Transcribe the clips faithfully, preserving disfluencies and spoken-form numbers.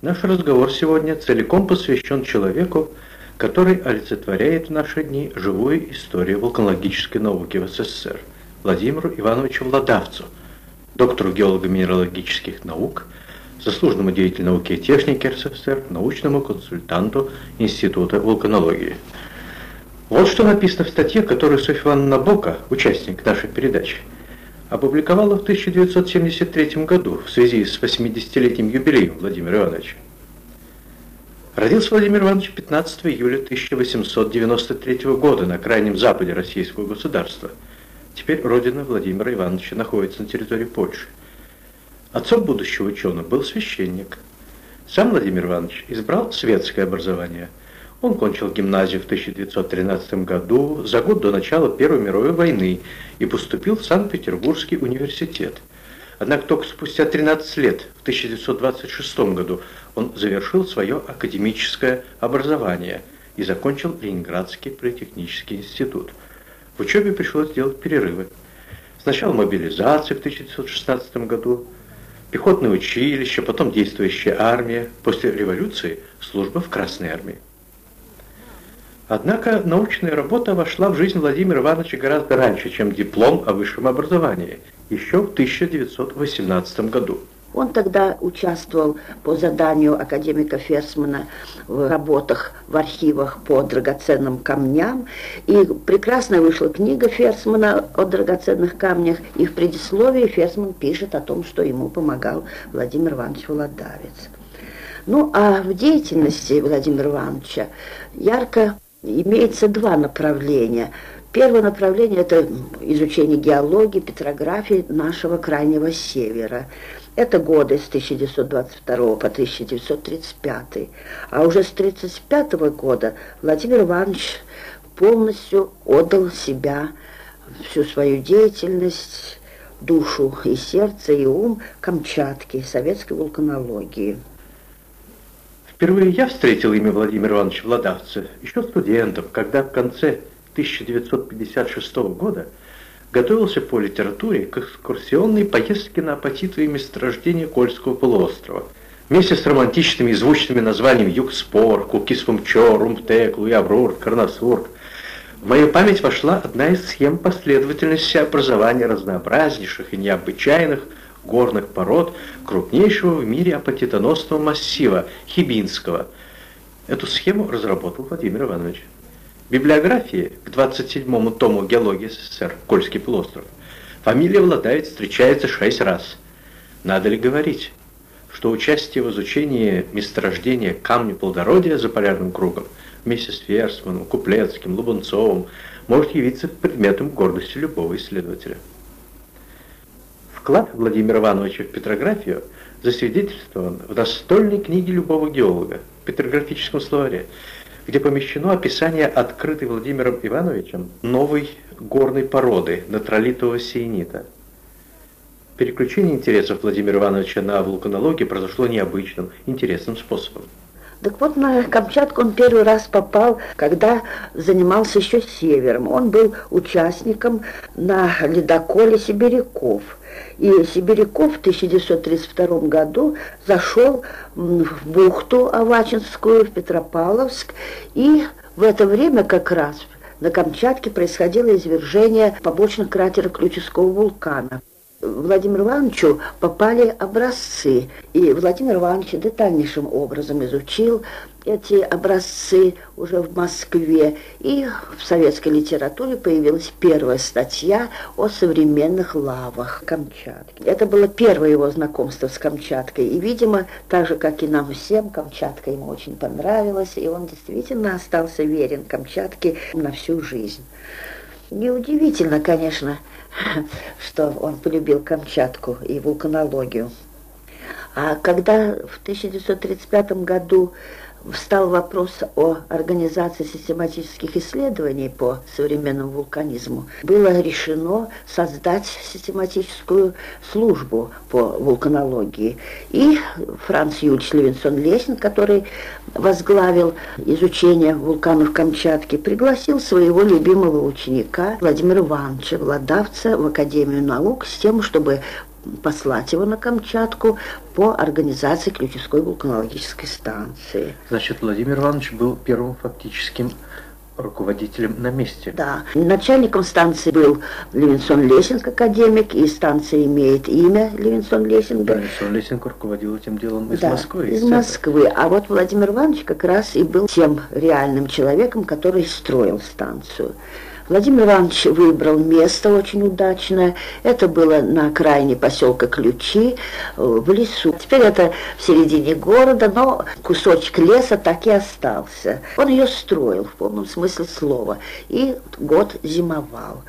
Наш разговор сегодня целиком посвящен человеку, который олицетворяет в наши дни живую историю вулканологической науки в СССР, Владимиру Ивановичу Владавцу, доктору геолого-минералогических наук, заслуженному деятелю науки и техники РСФСР, научному консультанту Института вулканологии. Вот что написано в статье, которую Софья Ивановна Бока, участник нашей передачи, опубликовала в тысяча девятьсот семьдесят третьем году в связи с восьмидесятилетним юбилеем Владимира Ивановича. Родился Владимир Иванович пятнадцатого июля тысяча восемьсот девяносто третьего года на крайнем западе российского государства. Теперь родина Владимира Ивановича находится на территории Польши. Отцом будущего ученого был священник. Сам Владимир Иванович избрал светское образование. Он кончил гимназию в тысяча девятьсот тринадцатом году, за год до начала Первой мировой войны, и поступил в Санкт-Петербургский университет. Однако только спустя тринадцать лет, в тысяча девятьсот двадцать шестом году, он завершил свое академическое образование и закончил Ленинградский политехнический институт. В учебе пришлось делать перерывы. Сначала мобилизация в тысяча девятьсот шестнадцатом году, пехотное училище, потом действующая армия, после революции служба в Красной армии. Однако научная работа вошла в жизнь Владимира Ивановича гораздо раньше, чем диплом о высшем образовании, еще в тысяча девятьсот восемнадцатом году. Он тогда участвовал по заданию академика Ферсмана в работах в архивах по драгоценным камням. И прекрасно вышла книга Ферсмана о драгоценных камнях. И в предисловии Ферсман пишет о том, что ему помогал Владимир Иванович Владавец. Ну, а в деятельности Владимира Ивановича ярко имеется два направления. Первое направление – это изучение геологии, петрографии нашего крайнего севера. Это годы с тысяча девятьсот двадцать второго по тысяча девятьсот тридцать пятый. А уже с тысяча девятьсот тридцать пятого года Владимир Иванович полностью отдал себя, всю свою деятельность, душу и сердце, и ум Камчатке, советской вулканологии. Впервые я встретил имя Владимира Ивановича Владавца еще студентом, когда в конце тысяча девятьсот пятьдесят шестого года готовился по литературе к экскурсионной поездке на апатитовые месторождения Кольского полуострова. Вместе с романтичными и звучными названиями Югспор, Кукисфумчо, Румтек, Луябрур, Карнасург в мою память вошла одна из схем последовательности образования разнообразнейших и необычайных горных пород крупнейшего в мире апатитоносного массива Хибинского. Эту схему разработал Владимир Иванович. В библиографии к двадцать седьмому тому геологии СССР «Кольский полуостров» фамилия Владавец встречается шесть раз. Надо ли говорить, что участие в изучении месторождения камня плодородия за полярным кругом вместе с Ферсманом, Куплецким, Лубунцовым может явиться предметом гордости любого исследователя. Вклад Владимира Ивановича в петрографию засвидетельствован в настольной книге любого геолога, петрографическом словаре, где помещено описание открытой Владимиром Ивановичем новой горной породы натролитового сиенита. Переключение интересов Владимира Ивановича на вулканологию произошло необычным, интересным способом. Так вот, на Камчатку он первый раз попал, когда занимался еще севером. Он был участником на ледоколе «Сибиряков». И Сибиряков в тысяча девятьсот тридцать втором году зашел в бухту Авачинскую, в Петропавловск, и в это время как раз на Камчатке происходило извержение побочных кратеров Ключевского вулкана. Владимиру Ивановичу попали образцы, и Владимир Иванович детальнейшим образом изучил эти образцы уже в Москве, и в советской литературе появилась первая статья о современных лавах Камчатки. Это было первое его знакомство с Камчаткой, и, видимо, так же, как и нам всем, Камчатка ему очень понравилась, и он действительно остался верен Камчатке на всю жизнь. Неудивительно, конечно, что он полюбил Камчатку и вулканологию. А когда в тысяча девятьсот тридцать пятом году встал вопрос о организации систематических исследований по современному вулканизму, было решено создать систематическую службу по вулканологии. И Франц Юльевич Левинсон-Леснин, который возглавил изучение вулканов Камчатки, пригласил своего любимого ученика Владимира Ивановича Владавца в Академию наук с тем, чтобы послать его на Камчатку по организации Ключевской вулканологической станции. Значит, Владимир Иванович был первым фактическим руководителем на месте. Да. Начальником станции был Левинсон-Лессинг, академик, и станция имеет имя Левинсон-Лессинга. Левинсон-Лессинг руководил этим делом из да, Москвы. из Москвы. А вот Владимир Иванович как раз и был тем реальным человеком, который строил станцию. Владимир Иванович выбрал место очень удачное. Это было на окраине поселка Ключи, в лесу. Теперь это в середине города, но кусочек леса так и остался. Он ее строил в полном смысле слова и год зимовал.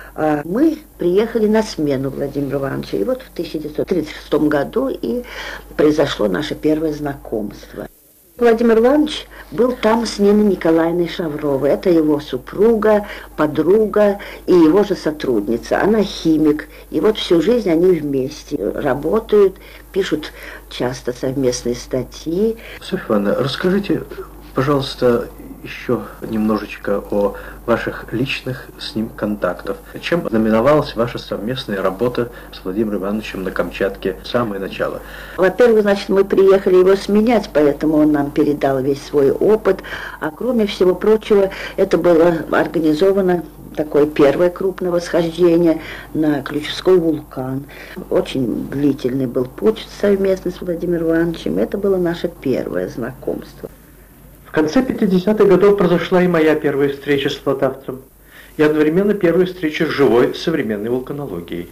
А мы приехали на смену Владимира Ивановича. И вот в тысяча девятьсот тридцать шестом году и произошло наше первое знакомство. Владимир Иванович был там с Ниной Николаевной Шавровой. Это его супруга, подруга и его же сотрудница. Она химик. И вот всю жизнь они вместе работают, пишут часто совместные статьи. Софья Ивановна, расскажите, пожалуйста, еще немножечко о ваших личных с ним контактах. Чем знаменовалась ваша совместная работа с Владимиром Ивановичем на Камчатке с самого начала? Во-первых, значит, мы приехали его сменять, поэтому он нам передал весь свой опыт. А кроме всего прочего, это было организовано такое первое крупное восхождение на Ключевской вулкан. Очень длительный был путь совместно с Владимиром Ивановичем. Это было наше первое знакомство. В конце пятидесятых годов произошла и моя первая встреча с Владавцем, и одновременно первая встреча с живой современной вулканологией.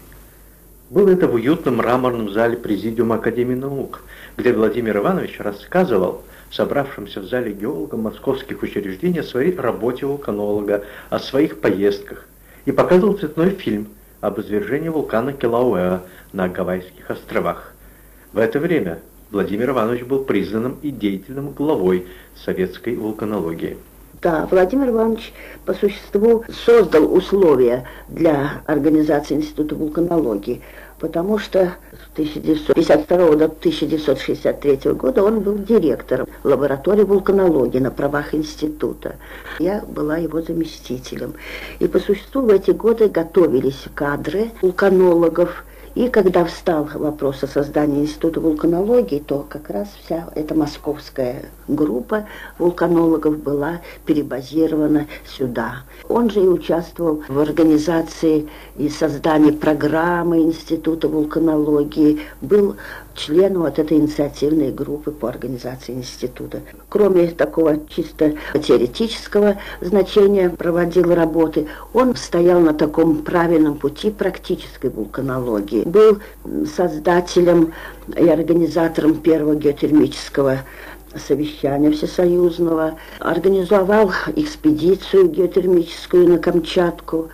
Было это в уютном мраморном зале Президиума Академии наук, где Владимир Иванович рассказывал собравшимся в зале геологам московских учреждений о своей работе вулканолога, о своих поездках, и показывал цветной фильм об извержении вулкана Килауэа на Гавайских островах. В это время Владимир Иванович был признанным и деятельным главой советской вулканологии. Да, Владимир Иванович по существу создал условия для организации Института вулканологии, потому что с тысяча девятьсот пятьдесят второго до тысяча девятьсот шестьдесят третьего года он был директором лаборатории вулканологии на правах института. Я была его заместителем. И по существу в эти годы готовились кадры вулканологов. И когда встал вопрос о создании Института вулканологии, то как раз вся эта московская группа вулканологов была перебазирована сюда. Он же и участвовал в организации и создании программы Института вулканологии, был членом вот этой инициативной группы по организации института. Кроме такого чисто теоретического значения проводил работы, он стоял на таком правильном пути практической вулканологии. Был создателем и организатором первого геотермического совещания всесоюзного, организовал экспедицию геотермическую на Камчатку.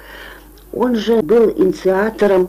Он же был инициатором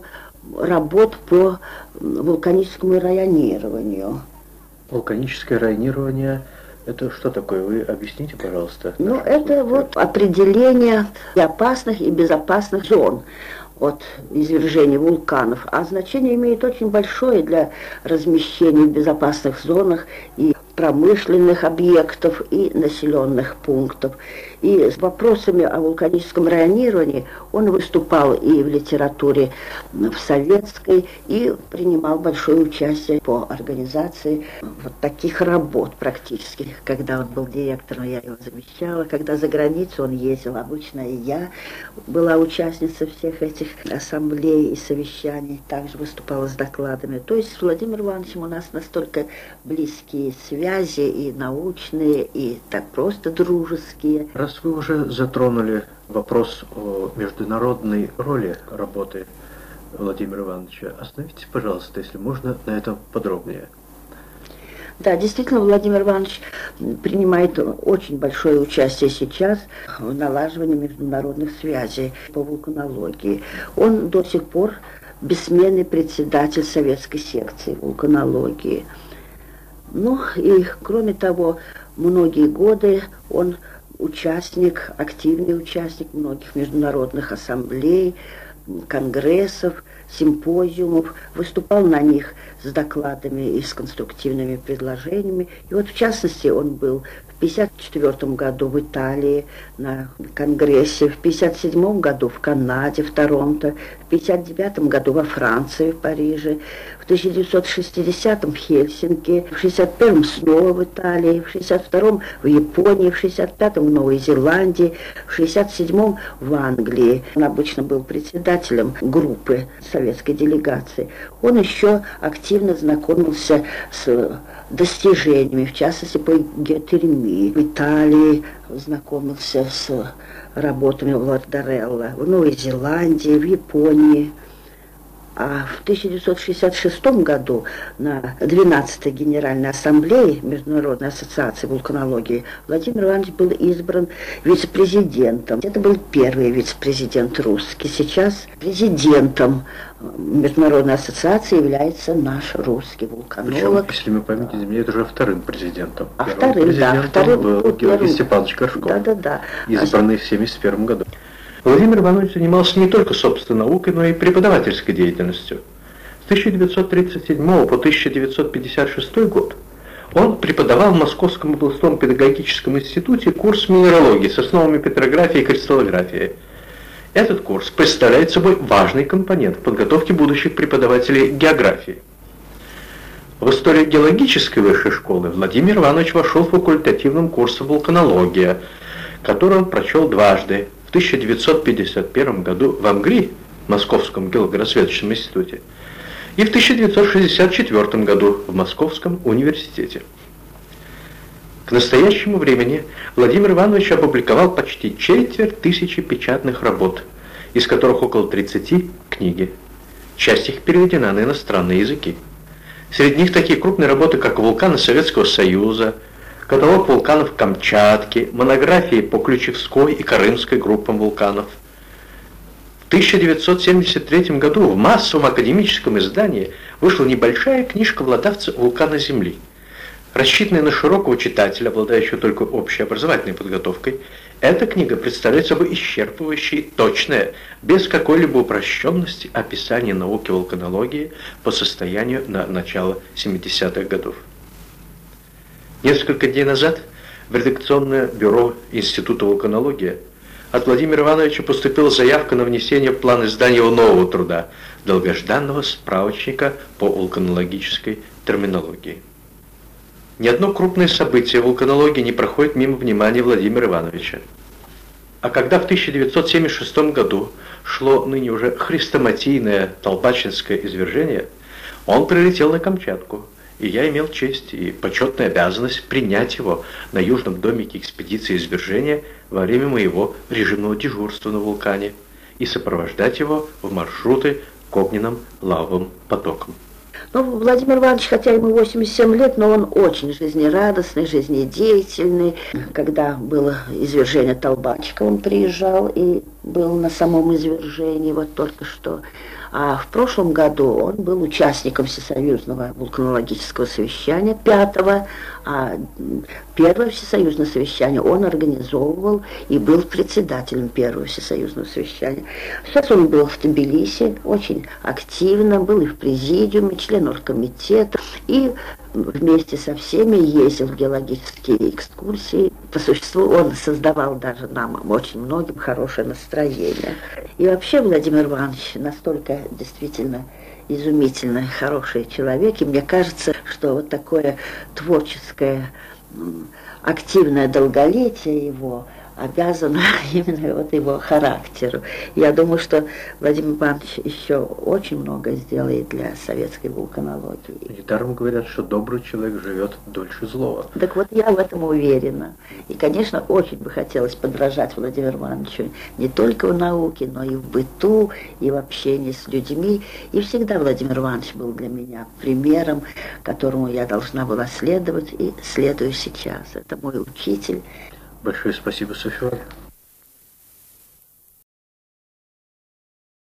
работ по вулканическому районированию. Вулканическое районирование – это что такое? Вы объясните, пожалуйста. Ну, это вот определение опасных и безопасных зон от извержения вулканов. А значение имеет очень большое для размещения в безопасных зонах и промышленных объектов и населенных пунктов. И с вопросами о вулканическом районировании он выступал и в литературе в советской, и принимал большое участие по организации вот таких работ практически. Когда он был директором, я его замещала. Когда за границу он ездил, обычно и я была участницей всех этих ассамблей и совещаний, также выступала с докладами. То есть с Владимиром Ивановичем у нас настолько близкие связи, и научные, и так просто дружеские. Раз вы уже затронули вопрос о международной роли работы Владимира Ивановича, остановитесь, пожалуйста, если можно, на этом подробнее. Да, действительно, Владимир Иванович принимает очень большое участие сейчас в налаживании международных связей по вулканологии. Он до сих пор бессменный председатель советской секции вулканологии. Ну и, кроме того, многие годы он участник, активный участник многих международных ассамблей, конгрессов, симпозиумов, выступал на них с докладами и с конструктивными предложениями. И вот в частности он был в тысяча девятьсот пятьдесят четвёртом году в Италии на конгрессе, в тысяча девятьсот пятьдесят седьмом году в Канаде, в Торонто, в тысяча девятьсот пятьдесят девятом году во Франции, в Париже, в тысяча девятьсот шестидесятом в Хельсинки, в шестьдесят первом снова в Италии, в шестьдесят втором в Японии, в шестьдесят пятом в Новой Зеландии, в шестьдесят седьмом в Англии. Он обычно был председателем группы советской делегации. Он еще активно знакомился с достижениями, в частности по геотермии. В Италии знакомился с работами Владарелла, в Новой Зеландии, в Японии. А в тысяча девятьсот шестьдесят шестом году на двенадцатой Генеральной Ассамблее Международной ассоциации вулканологии Владимир Иванович был избран вице-президентом. Это был первый вице-президент русский. Сейчас президентом Международной ассоциации является наш русский вулканолог. Причем, если мы память не изменяет, уже вторым президентом. А вторым, да, вторым был Георгий первым... Степанович Горшков, да, да, да. избранный а... в семьдесят первом году. Владимир Иванович занимался не только собственной наукой, но и преподавательской деятельностью. С тысяча девятьсот тридцать седьмого по тысяча девятьсот пятьдесят шестой год он преподавал в Московском областном педагогическом институте курс минералогии с основами петрографии и кристаллографии. Этот курс представляет собой важный компонент в подготовке будущих преподавателей географии. В историю геологической высшей школы Владимир Иванович вошел в факультативным курсом вулканология, который он прочел дважды. В тысяча девятьсот пятьдесят первом году в МГРИ, Московском геологоразведочном институте, и в тысяча девятьсот шестьдесят четвёртом году в Московском университете. К настоящему времени Владимир Иванович опубликовал почти четверть тысячи печатных работ, из которых около тридцати книги. Часть их переведена на иностранные языки. Среди них такие крупные работы, как «Вулканы Советского Союза», «Каталог вулканов Камчатки», монографии по Ключевской и Карымской группам вулканов. В тысяча девятьсот семьдесят третьем году в массовом академическом издании вышла небольшая книжка Владавца «Вулканы Земли». Рассчитанная на широкого читателя, обладающего только общеобразовательной подготовкой, эта книга представляет собой исчерпывающее, точное, без какой-либо упрощенности описание науки вулканологии по состоянию на начало семидесятых годов. Несколько дней назад в редакционное бюро Института вулканологии от Владимира Ивановича поступила заявка на внесение в план издания его нового труда, долгожданного справочника по вулканологической терминологии. Ни одно крупное событие вулканологии не проходит мимо внимания Владимира Ивановича. А когда в тысяча девятьсот семьдесят шестом году шло ныне уже хрестоматийное Толбачинское извержение, он прилетел на Камчатку, и я имел честь и почетную обязанность принять его на южном домике экспедиции извержения во время моего режимного дежурства на вулкане и сопровождать его в маршруты к огненным лавовым потокам. Ну, Владимир Иванович, хотя ему восемьдесят семь лет, но он очень жизнерадостный, жизнедеятельный. Когда было извержение Толбачка, он приезжал и был на самом извержении, вот только что. А в прошлом году он был участником Всесоюзного вулканологического совещания, пятого, а первое Всесоюзное совещание он организовывал и был председателем первого Всесоюзного совещания. Сейчас он был в Тбилиси, очень активно, был и в президиуме, член оргкомитета, и вместе со всеми ездил в геологические экскурсии. По существу он создавал даже нам, очень многим, хорошее настроение. И вообще Владимир Иванович настолько действительно изумительно хороший человек, и мне кажется, что вот такое творческое, активное долголетие его обязано именно вот его характеру. Я думаю, что Владимир Иванович еще очень много сделает для советской вулканологии. Недаром говорят, что добрый человек живет дольше злого. Так вот, я в этом уверена. И, конечно, очень бы хотелось подражать Владимиру Ивановичу не только в науке, но и в быту, и в общении с людьми. И всегда Владимир Иванович был для меня примером, которому я должна была следовать, и следую сейчас. Это мой учитель. Большое спасибо, Софья.